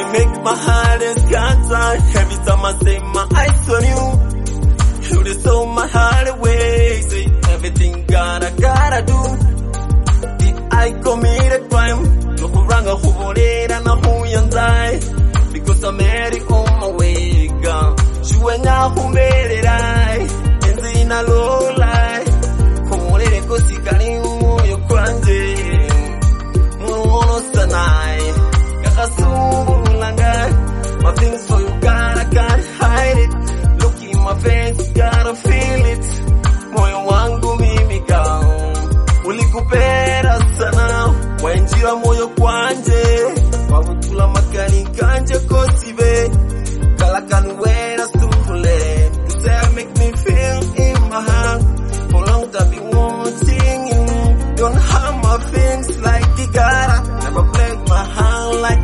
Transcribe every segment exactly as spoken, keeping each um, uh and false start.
they make my heart scatter. Every time I say my eyes on you, you just stole my heart away. Say everything gotta, gotta do. Did I commit a crime? No huranga huvorera na huyandai. Because I'm married on my way, girl. Shuenya humererai. Enzi na low life. Humorere kosikari umoyo kwanje. Muno sanai. My things for you, God, I can't hide it. Look in my face, gotta feel it. Moyo wangu mimi kao ulikupenda sana, wainjira moyo kwanje, wabutula makani kanje kosibe, kalakanu wena stufule. You say make me feel in my heart, for long time be wanting you. Don't harm my things like the gotta, never break my heart like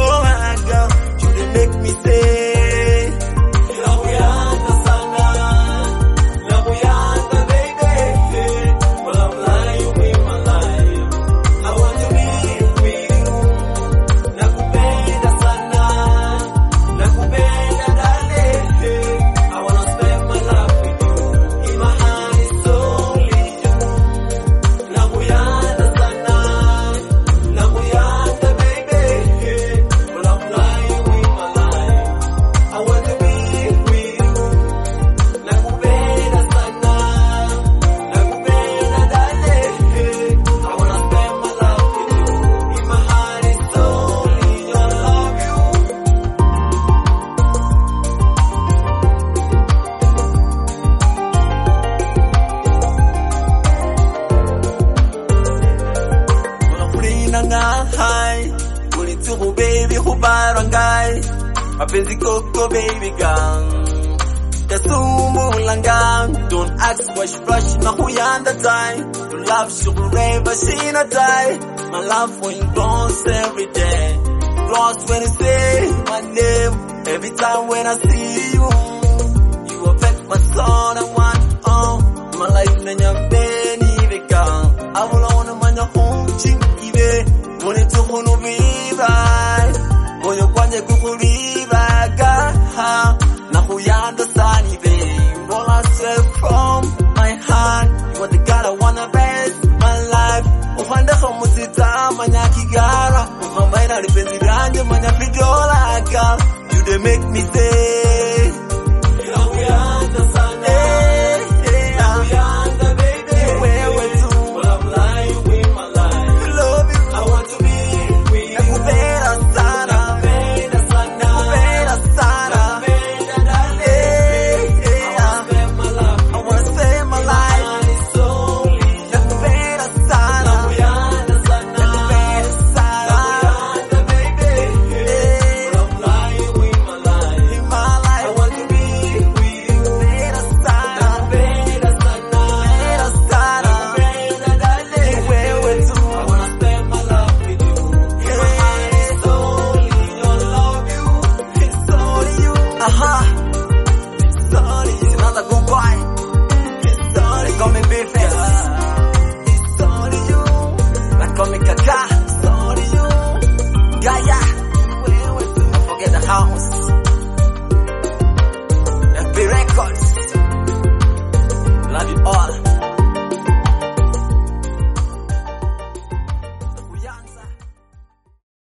baby hubarangai mapenzi koko baby gang kasumbulangang. Don't ask wash brush na huyanda die. Your love should forever she not die. My love for you grows every day, grows when you say my name. Every time when I see you, you affect my soul and want oh my life nanya beni begang. I will own a man your home ching ibe. Mone to hono viva, moyo kwanje kukuliva ga na huyanda sani babe. All I say from my heart, you are the God I wanna best my life. Uhanda khamusita manyaki gara, uhamaina lipenzi ranje manyafidola ka. You they make me say